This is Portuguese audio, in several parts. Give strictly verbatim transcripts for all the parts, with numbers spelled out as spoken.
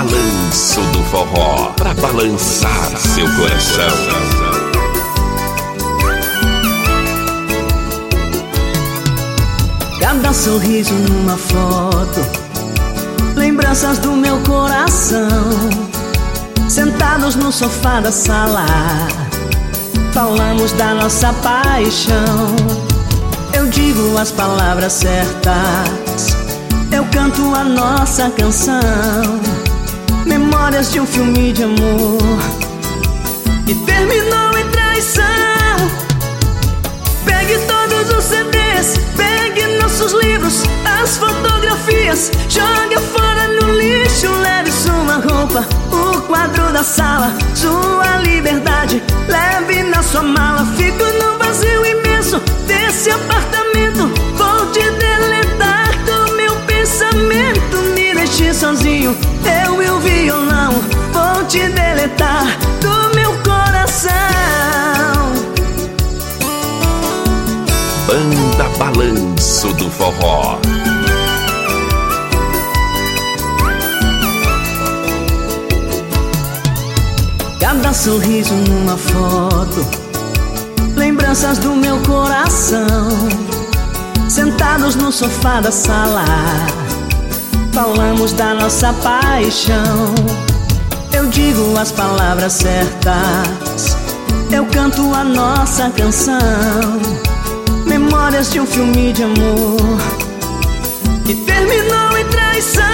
balanço do forró, pra balançar seu coração. Cada sorriso numa foto, lembranças do meu coração. Sentados no sofá da sala, falamos da nossa paixão. Eu digo as palavras certas, eu canto a nossa canção. Memórias de um filme de amor que terminou em traição. Pegue todos os C Ds, pegue nossos livros, as fotografias, jogue fora no lixo. Leve sua roupa, o quadro da sala, sua liberdade, leve na sua mala. Fico no vazio imenso desse apartamento, vou te deletar do meu pensamento. Me deixe sozinho, eu e o violão, vou te deletar do meu coração. Banda Balanço do Forró. Cada sorriso numa foto, lembranças do meu coração. Sentados no sofá da sala, falamos da nossa paixão. Eu digo as palavras certas, eu canto a nossa canção. Memórias de um filme de amor que terminou em traição.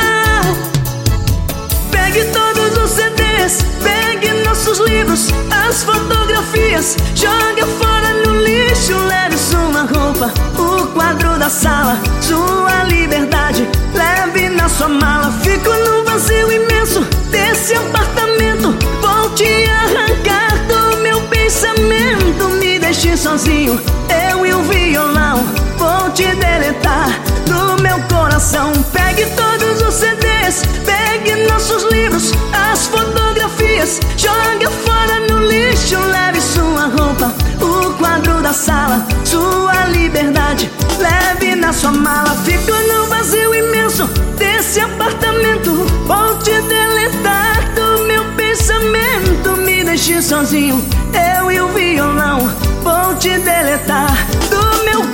Pegue todos os C Ds, pegue nossos livros, as fotografias, jogue fora no lixo. Leve sua roupa, o quadro da sala, sua liberdade, leve na sua mala. Fico no vazio imenso desse apartamento, vou te arrancar do meu pensamento. Me deixe sozinho, eu e o violão, vou te deletar do meu coração. Pegue todos os C Ds, pegue nossos livros, as fotografias, jogue fora no lixo. Leve sua roupa, o quadro da sala, sua liberdade, leve na sua mala. Fico no vazio imenso desse apartamento, vou te deletar do meu pensamento. Me deixe sozinho, eu e o violão, vou te deletar do meu